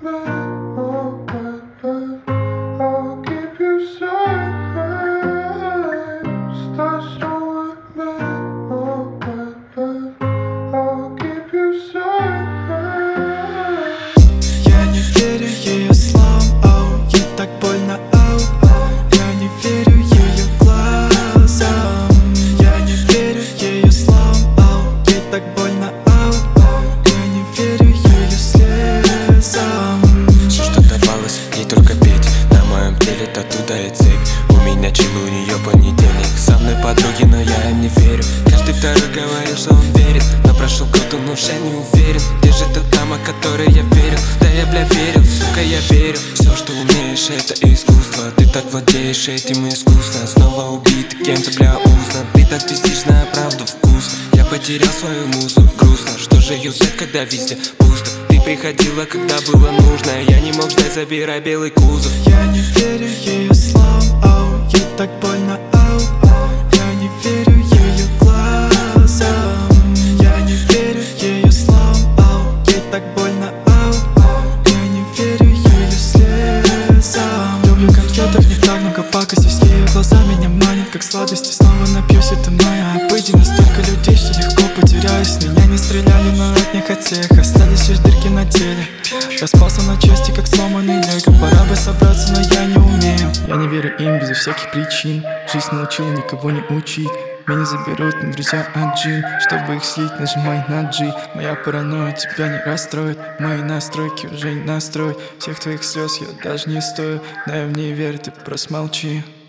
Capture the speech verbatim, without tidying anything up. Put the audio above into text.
Оттуда и цепь. У меня чил, у нее понедельник. Со мной подруги, но я им не верю. Каждый второй говорил, что он верит, но прошел год, он уже не уверен. Где же та дама, которой я верил? Да я, бля, верил, сука, я верю. Все, что умеешь, это искусство. Ты так владеешь этим искусно. Снова убит кем-то, бля, устно. Ты так пиздишь на правду вкусно. Я потерял свою музу, грустно. Что же юзать, когда везде пусто? Ты приходила, когда было нужно. Я не мог ждать, забирай белый кузов. Я не верю ее словам, ау, ей так больно, ау. Я не верю ее глазам. Я не верю ее словам, ау, ей так больно, ау. Я не верю ее слезам. Люблю конфетов, не так много пакости. Ее глаза меня манят, как сладости. Снова напьюсь, это моя обыденность. Столько людей, что легко потеряюсь. Меня не стреляли, но от них от всех остались лишь дырки на теле. Распался на части, как сломанный лего. Пора бы собраться, но я не умею. Я не верю им безо всяких причин. Жизнь научила никого не учить. Меня заберут на друзья от джин. Чтобы их слить, нажимай на G. Моя паранойя тебя не расстроит. Мои настройки уже не настроить. Всех твоих слез я даже не стою. Да я в ней верю, ты просто молчи.